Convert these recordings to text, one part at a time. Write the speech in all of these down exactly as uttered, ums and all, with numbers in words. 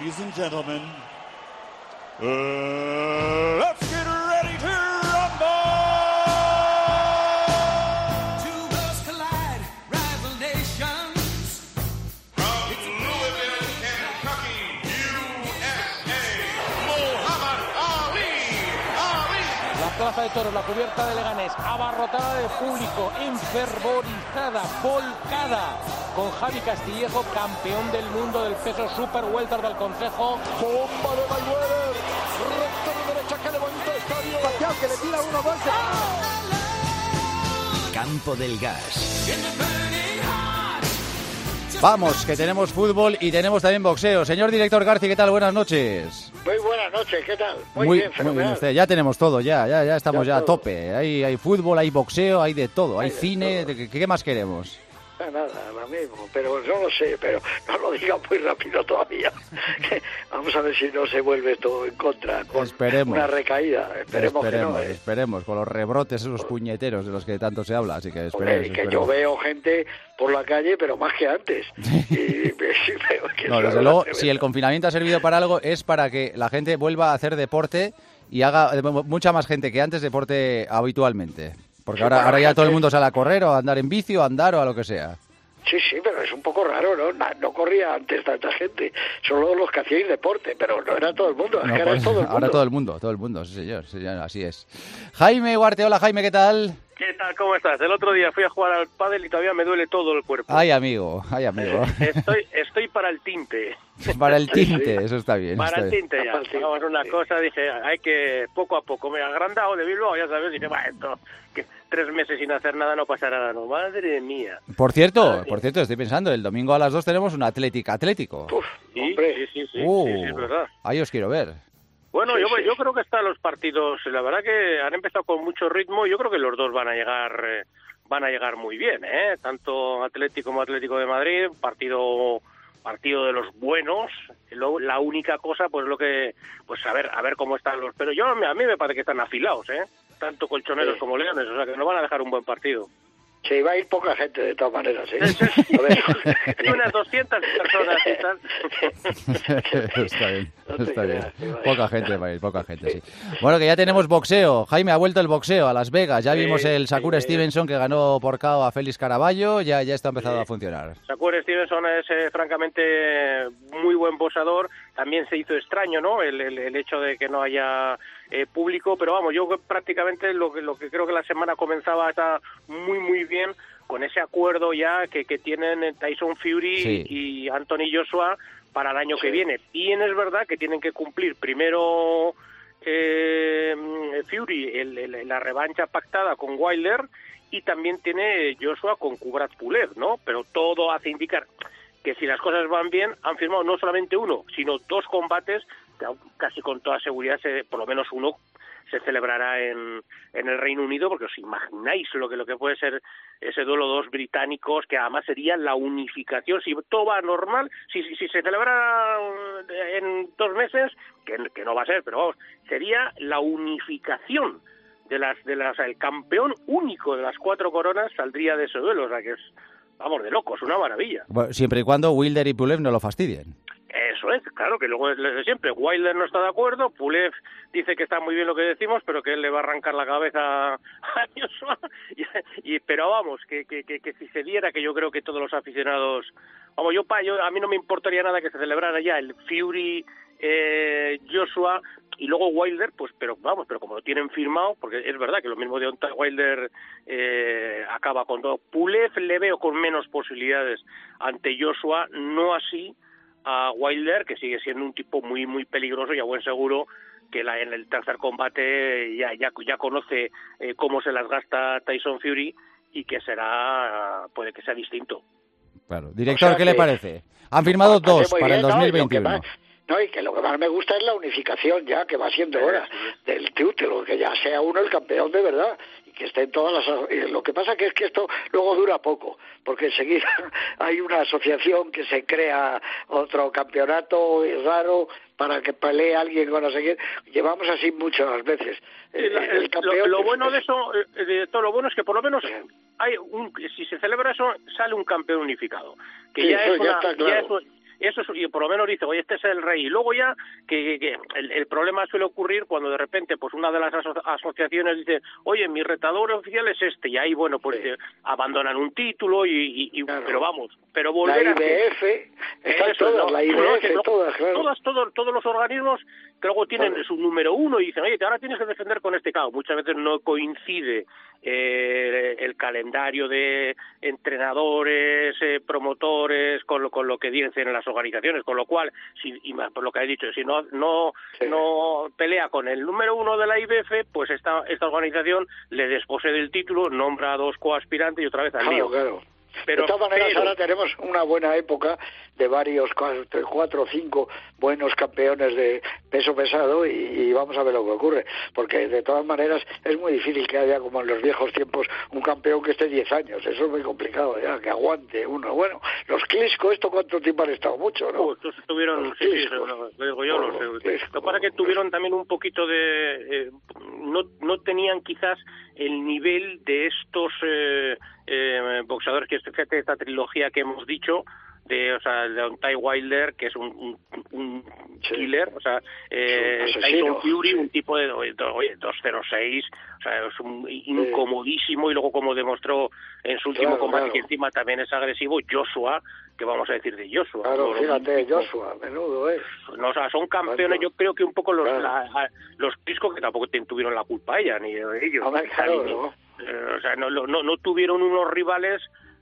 Ladies and gentlemen, uh, let's get ready to rumble! Two worlds collide, rival nations. From Louisville, Kentucky, U S A, Muhammad Ali. Ali. La plaza de toros, la cubierta de Leganés, abarrotada de público, enfervorizada, volcada, con Javi Castillejo, campeón del mundo del peso super welter del Consejo. Bomba de Mayweather, recta de derecha que levanta el estadio. Pacquiao que le tira uno, dos. Campo del Gas. Vamos, que tenemos fútbol y tenemos también boxeo. Señor director García, ¿qué tal? Buenas noches. Muy buenas noches, ¿qué tal? Muy, muy bien, muy bien usted. Ya tenemos todo, ya, ya, ya estamos ya, ya a tope. Hay, hay fútbol, hay boxeo, hay de todo, hay, hay cine. Todo. ¿Qué, ¿Qué más queremos? Nada, lo mismo, pero no lo sé, pero no lo diga muy rápido todavía. Vamos a ver si no se vuelve todo en contra con esperemos. Una recaída. Esperemos, esperemos que no. ¿eh? Esperemos, con los rebrotes esos puñeteros de los que tanto se habla, así que esperemos. Hombre, que esperemos. yo veo gente por la calle, pero más que antes. Y, que no, desde luego, si el confinamiento ha servido para algo, es para que la gente vuelva a hacer deporte y haga mucha más gente que antes deporte habitualmente. Porque sí, ahora, ahora ya todo el mundo sale a correr o a andar en bici o a andar o a lo que sea. Sí, sí, pero es un poco raro, ¿no? No, no corría antes tanta gente, solo los que hacíais deporte, pero no era todo el mundo, es no, que era pues, todo el mundo. Ahora todo el mundo, todo el mundo, sí señor, sí, señor, así es. Jaime Huarte, hola Jaime, ¿qué tal? ¿Qué tal? ¿Cómo estás? El otro día fui a jugar al pádel y todavía me duele todo el cuerpo. Ay, amigo, ay, amigo. Estoy, estoy para el tinte. Para el tinte, eso está bien. Para está el tinte bien. ya. Vamos, una sí. cosa, dije, hay que poco a poco. Me he agrandado de Bilbao, ya sabes, dije, va, esto, que tres meses sin hacer nada no pasa nada, no, madre mía. Por cierto, madre por cierto, estoy pensando, el domingo a las dos tenemos un Atlético Atlético. Uf, sí, hombre. sí, sí, sí, uh, sí, sí, es verdad. Ahí os quiero ver. Bueno, sí, yo, sí. yo creo que están los partidos, la verdad que han empezado con mucho ritmo, yo creo que los dos van a llegar eh, van a llegar muy bien, ¿eh? Tanto Atlético como Atlético de Madrid, partido partido de los buenos. Lo, la única cosa, pues lo que, pues a ver, a ver cómo están los, pero yo a mí me parece que están afilados, ¿eh? Tanto colchoneros sí. como leones, o sea que no van a dejar un buen partido. Sí, va a ir poca gente de todas maneras, ¿eh? Hay unas doscientas personas y tal. Está bien, está bien. Poca gente va a ir, poca gente, sí. Bueno, que ya tenemos boxeo. Jaime, ha vuelto el boxeo a Las Vegas. Ya vimos el Shakur Stevenson que ganó por K O a Félix Caraballo. Ya, ya está empezado a funcionar. Shakur Stevenson es eh, francamente muy buen boxeador. También se hizo extraño, ¿no? El, el, el hecho de que no haya eh, público, pero vamos, yo prácticamente lo que, lo que creo que la semana comenzaba está muy, muy bien con ese acuerdo ya que, que tienen Tyson Fury sí. y Anthony Joshua para el año sí. que viene. Bien es verdad que tienen que cumplir primero eh, Fury el, el, la revancha pactada con Wilder y también tiene Joshua con Kubrat Pulev, ¿no? Pero todo hace indicar que si las cosas van bien, han firmado no solamente uno, sino dos combates, que casi con toda seguridad, se, por lo menos uno, se celebrará en, en el Reino Unido, porque os imagináis lo que lo que puede ser ese duelo dos británicos, que además sería la unificación, si todo va normal, si, si, si se celebra en dos meses, que, que no va a ser, pero vamos, sería la unificación de las, de las, el campeón único de las cuatro coronas saldría de ese duelo, o sea que es, vamos, de locos, una maravilla. Bueno, siempre y cuando Wilder y Pulev no lo fastidien. Eso es, claro, que luego es de siempre. Wilder no está de acuerdo, Pulev dice que está muy bien lo que decimos, pero que él le va a arrancar la cabeza a Joshua. Y, y, pero vamos, que, que, que, que si se diera, que yo creo que todos los aficionados... Vamos, yo, pa, yo a mí no me importaría nada que se celebrara ya el Fury eh, Joshua y luego Wilder, pues, pero vamos, pero como lo tienen firmado, porque es verdad que lo mismo de Wilder eh, acaba con todo. Pulev le veo con menos posibilidades ante Joshua, no así a Wilder, que sigue siendo un tipo muy muy peligroso y a buen seguro que la, en el tercer combate ya ya ya conoce eh, cómo se las gasta Tyson Fury y que será, puede que sea distinto. Claro. Director, o sea, ¿qué que, le parece? Han firmado dos para bien, el dos mil veintiuno. No, no, y que lo que más me gusta es la unificación ya, que va siendo hora del título, que ya sea uno el campeón de verdad y que esté en todas las... Lo que pasa que es que esto luego dura poco, porque enseguida hay una asociación que se crea otro campeonato raro para que pelee alguien con no sé quién. Llevamos así muchas veces. El, el campeón, lo, lo bueno de eso, de todo lo bueno es que por lo menos hay un, si se celebra eso, sale un campeón unificado. Que sí, ya, eso es ya una, está claro. ya, es, eso es, y por lo menos dice, oye, este es el rey. Y luego ya, que, que el, el problema suele ocurrir cuando de repente, pues una de las aso asociaciones dice, oye, mi retador oficial es este, y ahí, bueno, pues sí. eh, abandonan un título, y, y, y claro. pero vamos, pero volver la I B F, a... están eso, todas, ¿no? la I B F, no, todas, claro. Todas, todos, todos los organismos que luego tienen claro. su número uno y dicen, oye, que ahora tienes que defender con este caso. Muchas veces no coincide eh, el calendario de entrenadores, eh, promotores, con lo, con lo que dicen las organizaciones, con lo cual, si, y por lo que he dicho, si no no sí. no pelea con el número uno de la I B F, pues esta, esta organización le desposee del título, nombra a dos coaspirantes y otra vez al claro, lío. Claro. Pero, de todas maneras, pero... ahora tenemos una buena época de varios, cuatro o cinco buenos campeones de peso pesado y, y vamos a ver lo que ocurre, porque de todas maneras es muy difícil que haya, como en los viejos tiempos, un campeón que esté diez años, eso es muy complicado ya, que aguante uno. Bueno, los Klitschko, ¿esto cuánto tiempo han estado? Mucho, ¿no? Uh, tuvieron, los sí, sí, lo, lo digo yo, los, los Klitschko, lo que pasa es que tuvieron también un poquito de... Eh, no, no tenían quizás el nivel de estos... Eh, Eh, boxeadores que fíjate esta trilogía que hemos dicho de, o sea, de Deontay Wilder, que es un, un, un sí. killer, o sea, eh, Tyson Fury, sí. un tipo de oye, dos cero seis, o sea, es un incomodísimo, sí. y luego como demostró en su último claro, combate, claro. que encima también es agresivo, Joshua, que vamos a decir de Joshua. Claro, ¿no? Fíjate, Joshua, menudo, ¿eh? No, o sea, son campeones, yo creo que un poco los claro. la, los Klitschko, que tampoco tuvieron la culpa ella, ni ellos. No, claro, ni, no. Eh, o sea, no, no, no tuvieron unos rivales...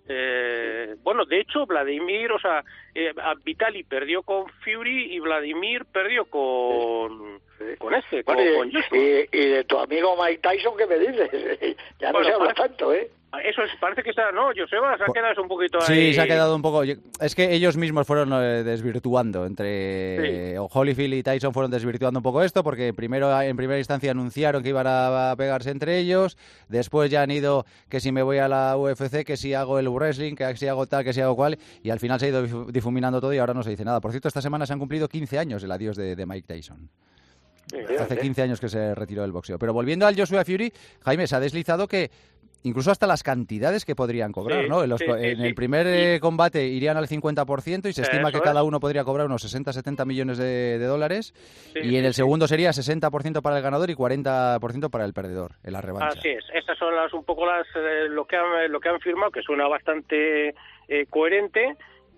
Eh, bueno, de hecho, Vladimir, o sea, eh, Vitali perdió con Fury y Vladimir perdió con... Sí. Con este, bueno, con, y, con Joshua. Y, y de tu amigo Mike Tyson, ¿qué me dices? Ya no bueno, se habla parece, tanto, ¿eh? Eso es, parece que está, ¿no? Joseba, se ha quedado un poquito ahí. Sí, se ha quedado un poco... Es que ellos mismos fueron eh, desvirtuando, entre... Sí. Holyfield y Tyson fueron desvirtuando un poco esto, porque primero, en primera instancia anunciaron que iban a pegarse entre ellos, después ya han ido que si me voy a la U F C, que si hago el wrestling, que si hago tal, que si hago cual, y al final se ha ido difuminando todo y ahora no se dice nada. Por cierto, esta semana se han cumplido quince años el adiós de, de Mike Tyson. Hace quince años que se retiró del boxeo. Pero volviendo al Joshua Fury, Jaime, se ha deslizado que incluso hasta las cantidades que podrían cobrar, sí, ¿no? En, los, sí, sí, en el primer eh, combate irían al cincuenta por ciento y se estima Eso que cada uno podría cobrar unos sesenta a setenta millones de, de dólares, sí, y en el segundo sería sesenta por ciento para el ganador y cuarenta por ciento para el perdedor en la revancha. Así es, esas son las un poco las eh, lo que han lo que han firmado, que suena bastante eh, coherente.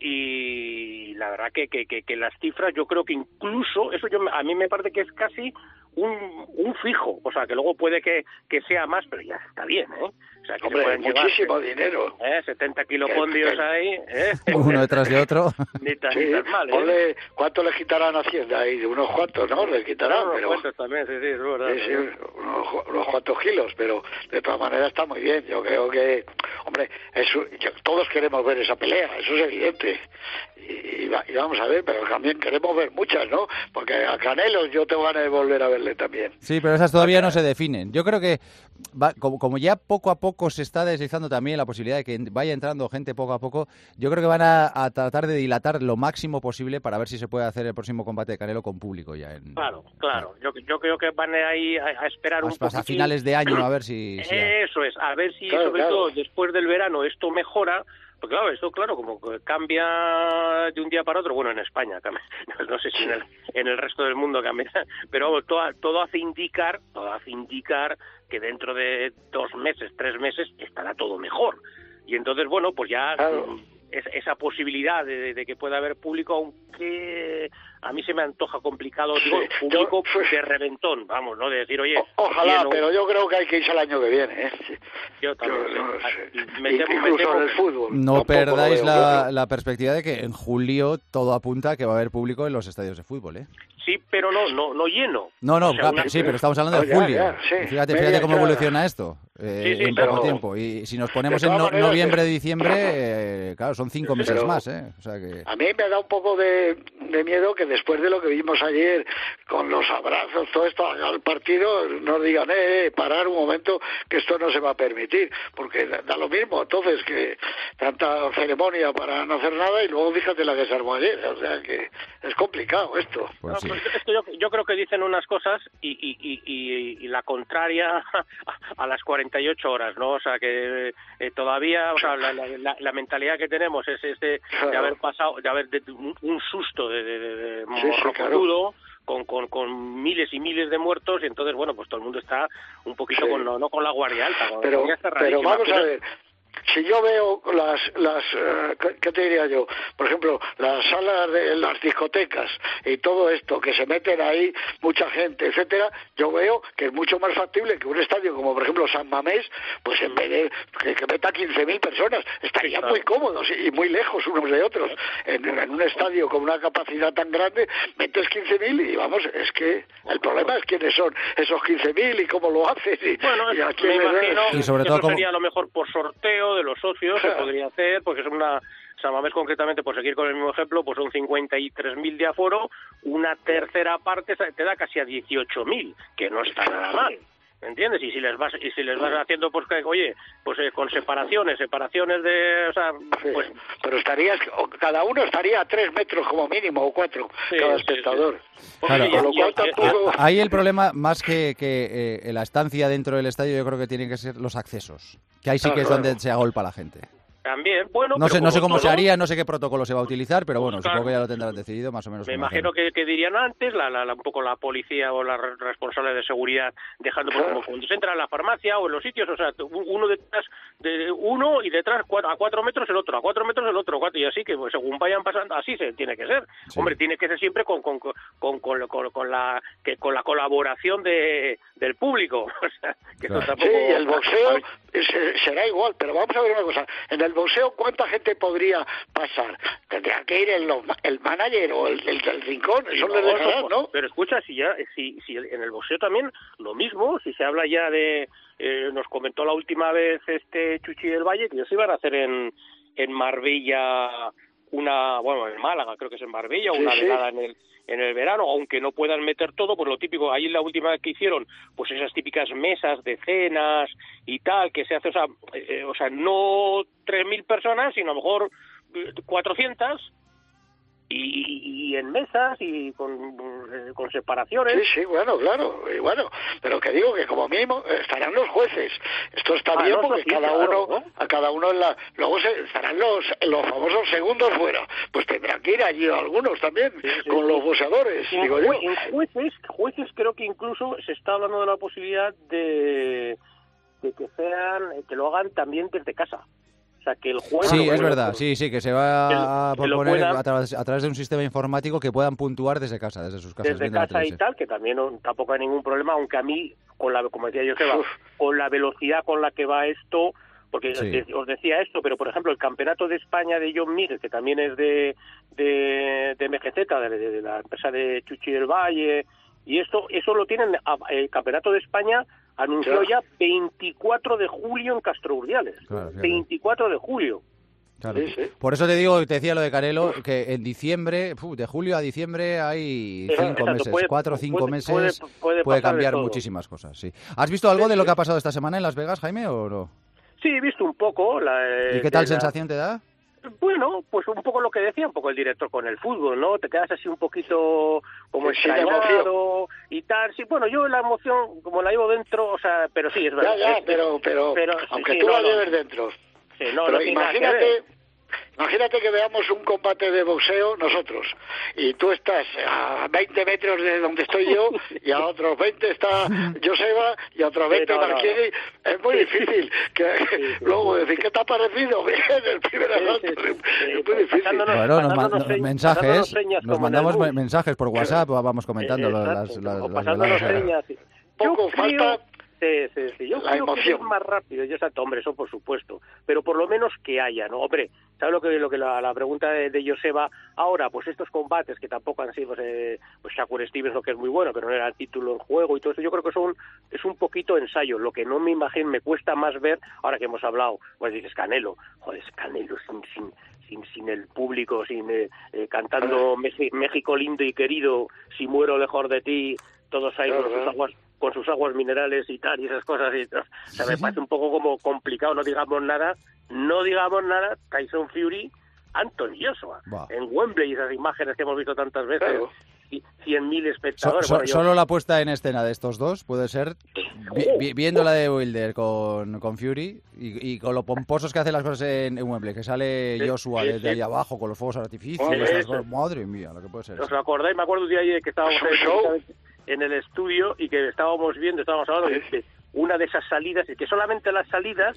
Y la verdad que, que, que, que las cifras, yo creo que incluso, eso yo a mí me parece que es casi un, un fijo, o sea, que luego puede que, que sea más, pero ya está bien, ¿eh? O sea, que hombre, se pueden muchísimo llevar, dinero. ¿eh? setenta kilopondios ahí, ¿eh? Uno detrás de otro. Ni tan, sí, ni tan mal, ¿eh? Ole, ¿cuánto le quitarán a Hacienda ahí? De unos cuantos, ¿no? Le quitarán, no, pero... cuantos también, sí, sí, es verdad. Sí, sí, unos, unos cuantos kilos, pero de todas maneras está muy bien. Yo creo que, hombre, eso, yo, todos queremos ver esa pelea, eso es evidente. Y, y, y vamos a ver, pero también queremos ver muchas, ¿no? Porque a Canelo yo tengo ganas de volver a verle también. Sí, pero esas todavía no se definen. Yo creo que va, como, como ya poco a poco se está deslizando también la posibilidad de que vaya entrando gente poco a poco, yo creo que van a, a tratar de dilatar lo máximo posible para ver si se puede hacer el próximo combate de Canelo con público ya. En, claro, claro. Yo, yo creo que van ahí a, a esperar un poco. A finales de año a ver si... si Eso es, a ver si claro, sobre claro. todo después del verano esto mejora. Porque claro, esto claro, como cambia de un día para otro, bueno, en España cambia, no sé si en el, en el resto del mundo cambia, pero todo, todo hace indicar, todo hace indicar que dentro de dos meses, tres meses, estará todo mejor. Y entonces, bueno, pues ya claro. es, esa posibilidad de, de que pueda haber público, aunque a mí se me antoja complicado, digo, sí, público yo, de reventón, vamos, ¿no? De decir, oye... O, ojalá, lleno, pero yo creo que hay que irse el año que viene, ¿eh? Sí. Yo también. Yo, no, sí. me temo, incluso me temo en el que... fútbol. No perdáis la, la perspectiva de que en julio todo apunta a que va a haber público en los estadios de fútbol, ¿eh? Sí, pero no, no, no lleno. No, no, o sea, claro, una... sí, pero estamos hablando de oh, ya, julio. Ya, sí. Fíjate, Media, fíjate cómo claro. evoluciona esto eh, sí, sí, en pero... poco tiempo. Y si nos ponemos de en no, maneras, noviembre, sí. diciembre, eh, claro, son cinco meses pero más, ¿eh? O sea que... A mí me da un poco de, de miedo que después de lo que vimos ayer, con los abrazos, todo esto al partido, nos digan, eh, eh, parar un momento, que esto no se va a permitir, porque da, da lo mismo, entonces, que tanta ceremonia para no hacer nada y luego fíjate la que se armó ayer, o sea que es complicado esto. Pues sí. No, esto yo, yo creo que dicen unas cosas y, y, y, y, y la contraria a las cuarenta y ocho horas, ¿no? O sea, que eh, todavía, o sea, la, la, la mentalidad que tenemos es, es de, de haber pasado, de haber de, un, un susto de, de, de, de sí, sí, claro. Con, con, con miles y miles de muertos, y entonces, bueno, pues todo el mundo está un poquito sí. con, no, no con la guardia alta. Con pero, la guardia pero vamos pero... a ver, si yo veo las, las uh, ¿qué te diría yo? Por ejemplo, las salas de las discotecas y todo esto, que se meten ahí mucha gente, etcétera, yo veo que es mucho más factible que un estadio como, por ejemplo, San Mamés, pues en vez de que, que meta quince mil personas, estarían muy cómodos y muy lejos unos de otros. En, en un estadio con una capacidad tan grande, metes quince mil y vamos, es que el problema es quiénes son esos quince mil y cómo lo haces. Y, bueno, y a me imagino y sobre que todo eso como... sería a lo mejor por sorteo de los socios, claro. se podría hacer, porque es una... San Mamés concretamente, por seguir con el mismo ejemplo, pues son cincuenta y tres mil de aforo, una tercera parte te da casi a dieciocho mil, que no está nada mal. ¿Me entiendes? Y si les vas y si les vas haciendo, pues que, oye, pues eh, con separaciones, separaciones de, o sea, pues... Sí, pero estarías, cada uno estaría a tres metros como mínimo, o cuatro, sí, cada sí, espectador. Sí. Claro, sí, lo cual tampoco... Ahí el problema, más que, que eh, la estancia dentro del estadio, yo creo que tienen que ser los accesos, que ahí sí que es donde se agolpa la gente. También, bueno... No sé, no sé cómo todo, se haría, no sé qué protocolo se va a utilizar, pero bueno, buscar, supongo que ya lo tendrán decidido, más o menos. Me imagino que, que dirían antes, la, la, la, un poco la policía o la responsable de seguridad, dejando pues, como cuando se entra en la farmacia o en los sitios, o sea, uno detrás de uno y detrás cuatro, a cuatro metros el otro, a cuatro metros el otro, cuatro, y así que pues, según vayan pasando, así se tiene que ser. Sí. Hombre, tiene que ser siempre con con con, con, con, con la que con la colaboración de del público. O sea, que claro. Tampoco... Sí, el boxeo será igual, pero vamos a ver una cosa. En el boxeo, ¿cuánta gente podría pasar? Tendría que ir el, el manager o el, el, el rincón, eso no, les dejarán, ¿no? Pero escucha, si ya si, si en el boxeo también lo mismo, si se habla ya de... Eh, nos comentó la última vez este Chuchi del Valle que ellos iban a hacer en, en Marbella una... Bueno, en Málaga, creo que es en Marbella, una sí, velada sí. en el... en el verano, aunque no puedan meter todo, pues lo típico, ahí la última vez que hicieron, pues esas típicas mesas de cenas y tal, que se hace, o sea, eh, o sea no tres mil personas, sino a lo mejor cuatrocientas, y, y en mesas y con, con separaciones. Sí, sí, bueno, claro, y bueno, pero que digo que como mínimo estarán los jueces. Esto está ah, bien no, porque sí, cada claro, uno, ¿no? a cada uno en la, luego se, estarán los los famosos segundos fuera. Pues tendrán que ir allí algunos también, sí, sí, con sí. los boxeadores, en, digo yo. En jueces, jueces creo que incluso se está hablando de la posibilidad de, de que sean, que lo hagan también desde casa. O sea, que el juez... Sí, es verdad, sí, sí, que se va a proponer puedan, a, través, a través de un sistema informático que puedan puntuar desde casa, desde sus casas. Desde casa y tal, que también no, tampoco hay ningún problema, aunque a mí, con la como decía yo, que va, con la velocidad con la que va esto, porque sí. os decía esto, pero por ejemplo el Campeonato de España de John Mir, que también es de, de, de M G Z, de, de, de la empresa de Chuchi del Valle, y esto eso lo tienen, el Campeonato de España anunció claro. ya veinticuatro de julio en Castro Urdiales. Claro, veinticuatro de julio. Claro. Sí, sí. Por eso te digo, te decía lo de Canelo, que en diciembre, uf, de julio a diciembre hay cinco Exacto, meses, puede, cuatro o cinco puede, meses, puede, puede, puede cambiar muchísimas cosas. Sí. ¿Has visto algo sí, de lo que ha pasado esta semana en Las Vegas, Jaime, o no? Sí, he visto un poco. La, eh, ¿Y qué tal la... sensación te da? Bueno, pues un poco lo que decía un poco el director con el fútbol, ¿no? Te quedas así un poquito como sí, extrañado y tal. Sí, bueno, yo la emoción como la llevo dentro, o sea, pero sí, es verdad. Ya, ya, es, pero, pero, pero aunque sí, tú no, la no. lleves dentro. Sí, no, pero no imagínate... Imagínate que veamos un combate de boxeo nosotros y tú estás a veinte metros de donde estoy yo y a otros veinte está Joseba y a otros veinte sí, no, Marquini. No. Es muy difícil que sí, sí, luego sí. decir ¿qué te ha parecido? Bien, el primer asalto sí, sí, sí. es muy difícil. Bueno, nos, man, nos mensajes, nos mandamos mensajes por WhatsApp, vamos comentando eh, las, las, las, las señas. Poco yo falta... Creo... Sí, sí, sí. Yo la creo emoción. que es más rápido, yo exacto, hombre, eso por supuesto, pero por lo menos que haya, ¿no? Hombre, ¿sabes lo que lo que la, la pregunta de, de Joseba? Ahora, pues estos combates que tampoco han sido, pues, eh, pues Shakur Stevens, lo que es muy bueno, que no era el título en juego y todo eso, yo creo que son es un poquito ensayo, lo que no me imagino, me cuesta más ver, ahora que hemos hablado, pues dices Canelo, joder, es Canelo sin, sin, sin, sin el público, sin eh, eh, cantando México lindo y querido, si muero lejos de ti, todos ahí con sus aguas con sus aguas minerales y tal, y esas cosas, y, o sea, me parece un poco como complicado, no digamos nada, no digamos nada, Tyson Fury, Anthony Joshua, wow. en Wembley, esas imágenes que hemos visto tantas veces, claro. cien mil espectadores. So, so, bueno, yo... Solo la puesta en escena de estos dos puede ser, vi, vi, viendo la de Wilder con, con Fury y, y con lo pomposos que hacen las cosas en, en Wembley, que sale sí, Joshua sí, desde sí. ahí abajo con los fuegos artificios. Oh, esas eso. cosas, madre mía, lo que puede ser. ¿Os acordáis? Me acuerdo de ahí que estábamos en el estudio y que estábamos viendo, estábamos hablando sí. de una de esas salidas, y que solamente las salidas...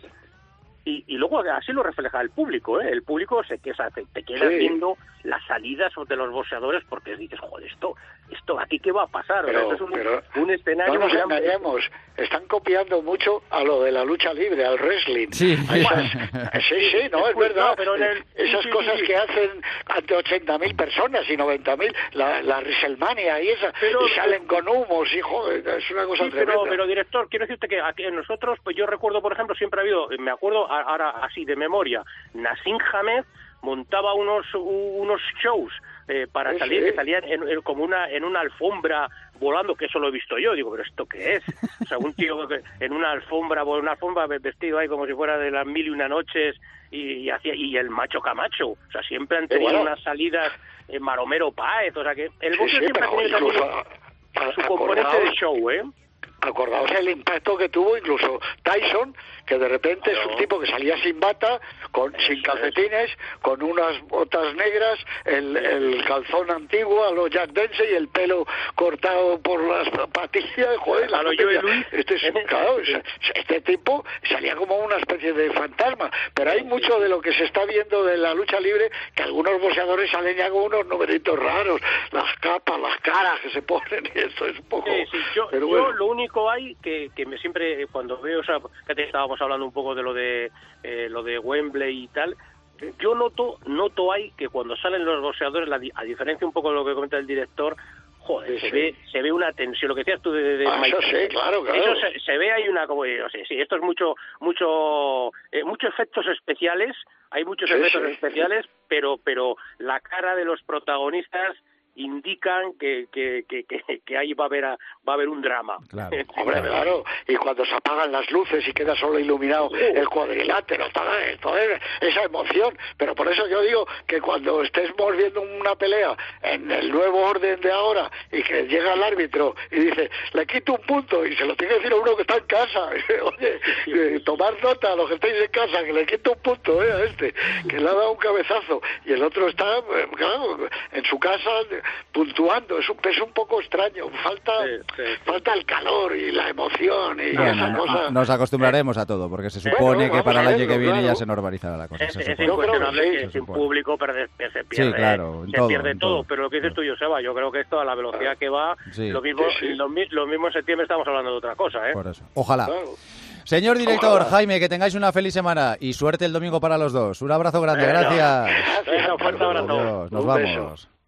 Y, y luego así lo refleja el público, ¿eh? El público se que te, te quedas sí. viendo las salidas de los boxeadores porque dices, joder, esto, esto aquí qué va a pasar. Pero, o sea, esto es un, pero un escenario. No nos engañemos, están copiando mucho a lo de la lucha libre, al wrestling. Sí, esas, sí, sí, no, es verdad. No, pero en el, esas sí, cosas sí. que hacen ante ochenta mil personas y noventa mil, la, la WrestleMania y esa, pero, y salen con humos, y joder, es una cosa sí, tremenda. Pero, pero director, quiero decirte que aquí nosotros, pues yo recuerdo, por ejemplo, siempre ha habido, me acuerdo ahora así de memoria, Nassim Hamed montaba unos unos shows eh, para sí, salir, sí. que salían en, en, como una en una alfombra volando, que eso lo he visto yo, digo, pero ¿esto qué es? O sea, un tío que en una alfombra, una alfombra vestido ahí como si fuera de las mil y una noches y, y hacía y el Macho Camacho, o sea, siempre han tenido bueno. unas salidas en Maromero Páez, o sea que el boxeo sí, sí, siempre ha tenido incluso, su componente de show, ¿eh? Acordaos el impacto que tuvo incluso Tyson, que de repente claro. es un tipo que salía sin bata, con sin calcetines, con unas botas negras, el, el calzón antiguo a los Jack Dempsey y el pelo cortado por las patillas, joder, la yo y Luis. Este, es, claro, este tipo salía como una especie de fantasma, pero hay mucho de lo que se está viendo de la lucha libre, que algunos boxeadores salen ya con unos numeritos raros, las capas, las caras que se ponen, y esto es un poco... Sí, sí, yo, pero yo bueno. lo único hay que, que me siempre cuando veo, o sea, que estábamos hablando un poco de lo de eh, lo de Wembley y tal, yo noto noto ahí que cuando salen los boxeadores, la, a diferencia un poco de lo que comenta el director, joder, sí, se sí. ve se ve una tensión, lo que decías tú de, de ah, eso sí, claro, claro. Eso se, se ve hay una como, o sea, sí, esto es mucho mucho eh, muchos efectos especiales, hay muchos sí, efectos sí. especiales, pero pero la cara de los protagonistas indican que que, que, que, que ahí va a haber a, va a haber un drama. Claro. Hombre, claro, y cuando se apagan las luces y queda solo iluminado uh. el cuadrilátero, toda, toda esa emoción, pero por eso yo digo que cuando estemos viendo una pelea en el nuevo orden de ahora y que llega el árbitro y dice, le quito un punto, y se lo tiene que decir a uno que está en casa, oye, eh, tomar nota a los que estáis en casa, que le quito un punto eh, a este, que le ha dado un cabezazo, y el otro está, eh, claro, en su casa puntuando, es un, es un poco extraño, falta sí, sí, sí. falta el calor y la emoción y bueno, esa no, cosa. Nos acostumbraremos a todo, porque se supone bueno, que para el año que viene claro. ya se normalizará la cosa. Es, es incuestionable que, que sin público pero se pierde, sí, claro, se todo, pierde todo, todo, pero lo que dices tú, Joseba, yo creo que esto a la velocidad que va, sí. lo mismo sí, sí. Lo, lo mismo en septiembre estamos hablando de otra cosa, ¿eh? Por eso. Ojalá. Claro. Señor director, Ojalá. Jaime, que tengáis una feliz semana y suerte el domingo para los dos. Un abrazo grande, Venga. gracias. Venga, un fuerte abrazo. Adiós, nos Un vamos. beso.